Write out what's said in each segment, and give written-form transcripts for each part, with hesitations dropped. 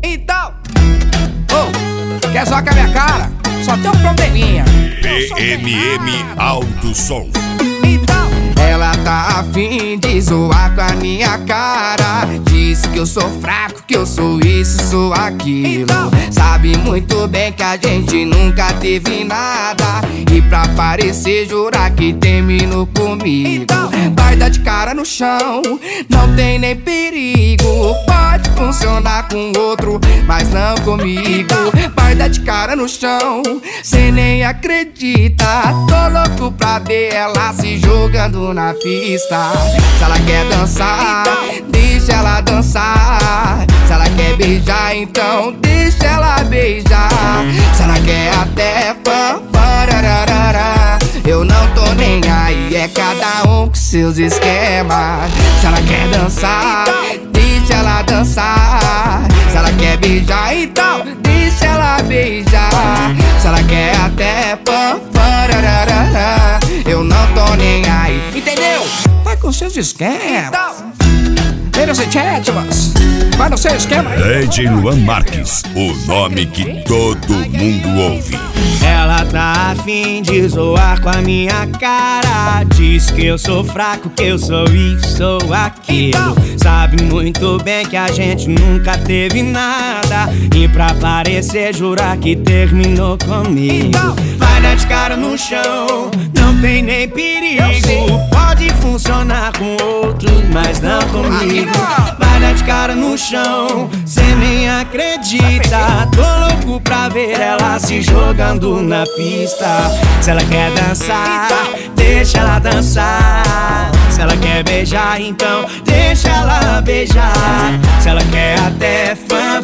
Então, quer zoar com a minha cara? Só tem um probleminha. PMM Alto Som. Então, ela tá afim de zoar com a minha cara. Diz que eu sou fraco, que eu sou isso, sou aquilo. Então, sabe muito bem que a gente nunca teve nada. E pra parecer jurar que terminou comigo. Então, vai dar de cara no chão, não tem nem perigo. Pode funcionar com outro, mas não comigo. Vai dar de cara no chão, cê nem acredita. Tô louco pra ver ela se jogando na pista. Se ela quer dançar, deixa ela dançar. Se ela quer beijar, então deixa ela beijar. Se ela quer até eu não tô nem aí, é cada um com seus esquemas. Se ela quer dançar, deixa ela dançar. Se ela quer beijar, então deixa ela beijar. Se ela quer até eu não tô nem aí, entendeu? Vai com seus esquemas. Eles e Chétimas, vai no seu esquema. DJ Luan Marques, o nome que todo mundo ouve. Ela tá afim de zoar com a minha cara. Diz que eu sou fraco, que eu sou isso, sou aquilo. Sabe muito bem que a gente nunca teve nada. E pra parecer jurar que terminou comigo. Vai dar de cara no chão, não tem nem perigo. Pode funcionar com outro, mas não comigo. Vai dar de cara no chão, cê nem acredita. Tô louco pra ver ela se jogando na pista. Se ela quer dançar, deixa ela dançar. Se ela quer beijar, então deixa ela beijar. Se ela quer até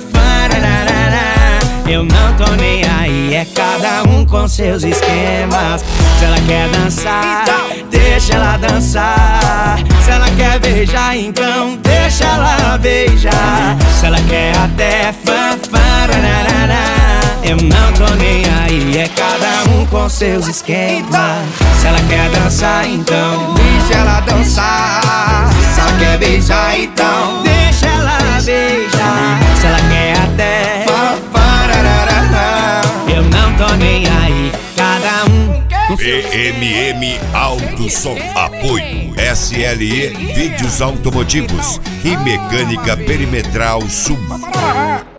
eu não tô nem aí, é cada um com seus esquemas. Se ela quer dançar, deixa ela dançar. Se ela quer beijar, então deixa ela beijar. Se ela quer até eu não tô nem aí, é cada um com seus esquemas. Se ela quer dançar, então deixa ela dançar. Se ela quer beijar, então deixa ela beijar. Se ela quer até eu não tô nem aí, cada um. PMM Alto Som. Apoio SLE Vídeos Automotivos e Mecânica Perimetral Sul.